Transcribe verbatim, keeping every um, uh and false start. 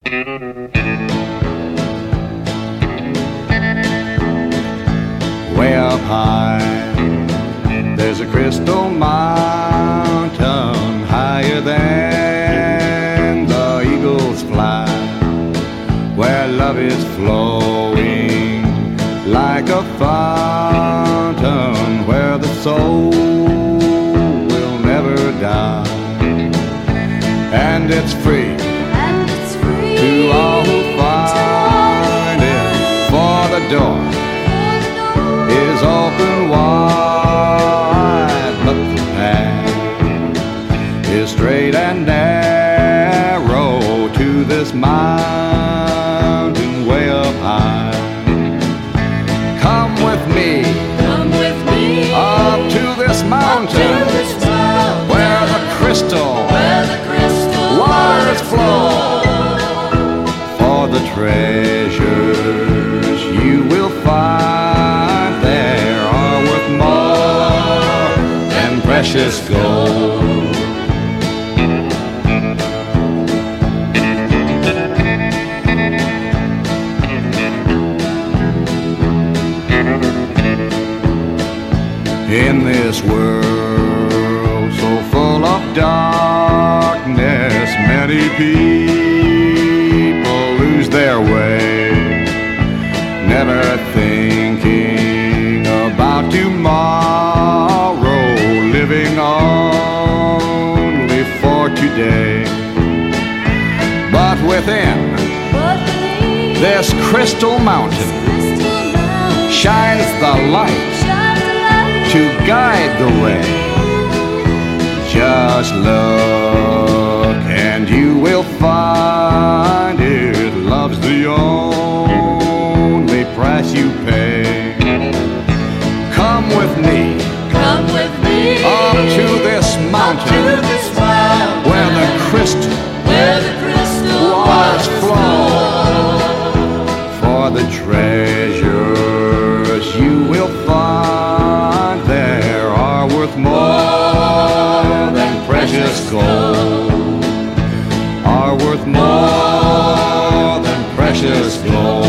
Way up high, there's a crystal mountain higher than the eagles fly, where love is flowing like a fountain, where the soul will never die, and it's free, and it's free to all who find it, for the door is open wide, but the path is straight and narrow to this mountain way up high. Come with me, Come with me up to this mountain, to this mountain where the crystal, where the crystal waters flow. For the treasures you will find there are worth more than precious gold. In this world so full of darkness, many people lose their way, never thinking about tomorrow, living only for today. But within But beneath this crystal mountain crystal mountain shines the light shines the light to guide the way. Just look and you will find it. Love's the only price you pay. Come with me Come with me up to this to mountain this mountain where the crystal where the crystal waters waters flow. For the treasures you will find there are worth more than precious gold, are worth more than precious gold.